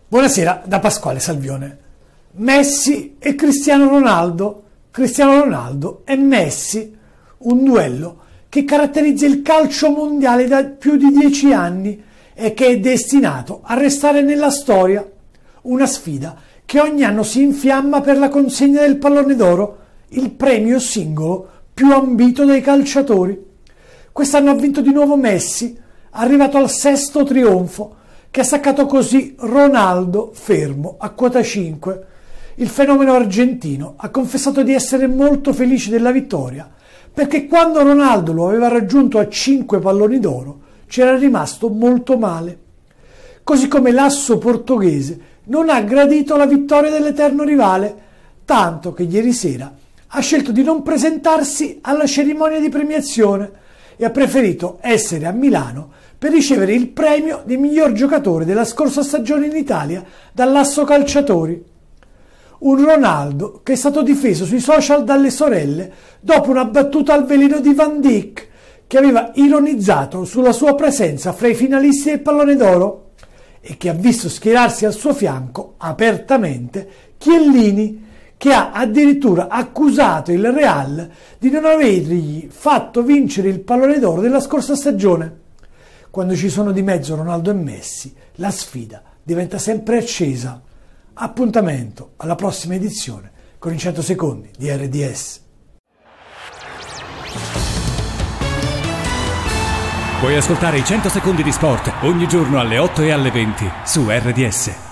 Buonasera da Pasquale Salvione. Messi e Cristiano Ronaldo. Cristiano Ronaldo e Messi, un duello che caratterizza il calcio mondiale da più di 10 anni e che è destinato a restare nella storia. Una sfida che ogni anno si infiamma per la consegna del Pallone d'Oro, il premio singolo più ambito dai calciatori. Quest'anno ha vinto di nuovo Messi, arrivato al 6° trionfo, che ha staccato così Ronaldo fermo a quota 5. Il fenomeno argentino ha confessato di essere molto felice della vittoria, perché quando Ronaldo lo aveva raggiunto a 5 palloni d'oro c'era rimasto molto male. Così come l'asso portoghese non ha gradito la vittoria dell'eterno rivale, tanto che ieri sera ha scelto di non presentarsi alla cerimonia di premiazione e ha preferito essere a Milano per ricevere il premio di miglior giocatore della scorsa stagione in Italia dall'Asso Calciatori. Un Ronaldo che è stato difeso sui social dalle sorelle dopo una battuta al veleno di Van Dijk, che aveva ironizzato sulla sua presenza fra i finalisti del Pallone d'Oro e che ha visto schierarsi al suo fianco apertamente Chiellini, che ha addirittura accusato il Real di non avergli fatto vincere il Pallone d'Oro della scorsa stagione. Quando ci sono di mezzo Ronaldo e Messi, la sfida diventa sempre accesa. Appuntamento alla prossima edizione con i 100 secondi di RDS. Puoi ascoltare i 100 secondi di sport ogni giorno alle 8 e alle 20 su RDS.